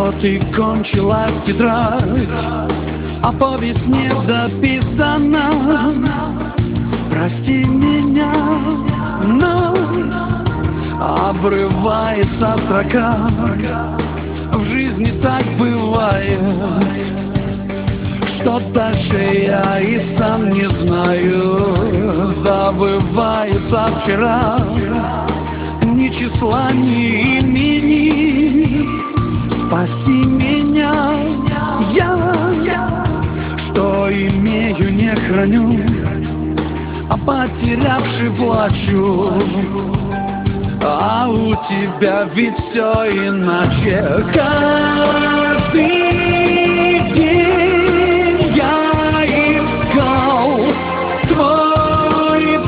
Вот и кончилась тетрадь, а повесть не дописана. Прости меня, но обрывается строка. В жизни так бывает, что даже я и сам не знаю. Забывается вчера, ни числа, ни имени. Спаси меня, я, что имею, не храню, а потерявший плачу. А у тебя ведь все иначе. Каждый день я искал твой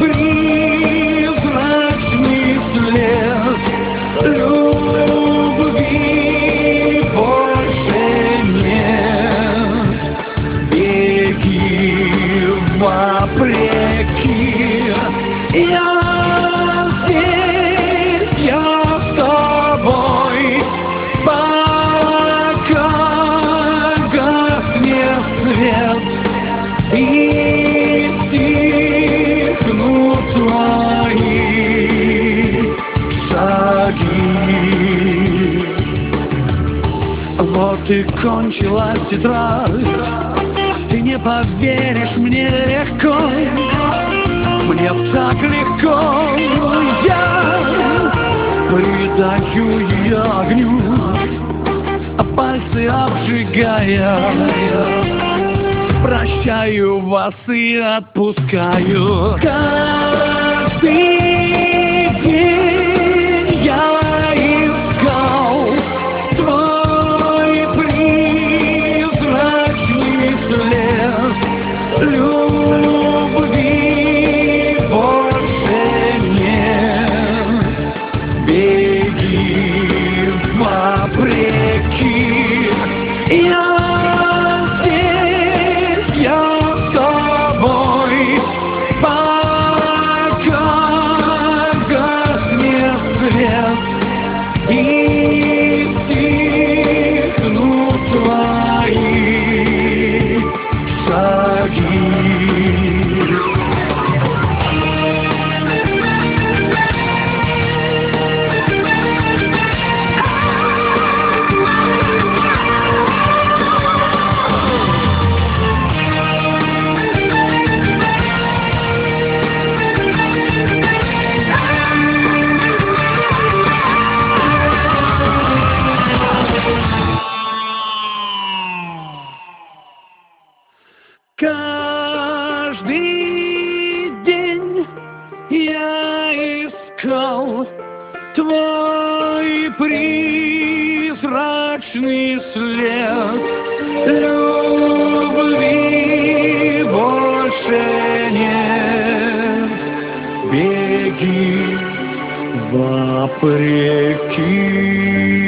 призрачный след. Любви больше нет. Беги вопреки. Я здесь, я с тобой, пока гаснет свет и стихнут твои шаги. Вот и кончилась тетрадь. Ты не поверишь, мне легко, мне так легко. Я придаю ее огню, а пальцы обжигая. Прощаю вас и отпускаю. Каждый день я искал твой призрачный след. Любви больше нет. Беги вопреки. Я здесь, я с тобой, пока гаснет свет и стихнут твои шаги. Каждый день я искал твой призрачный след. Любви больше нет. Беги вопреки.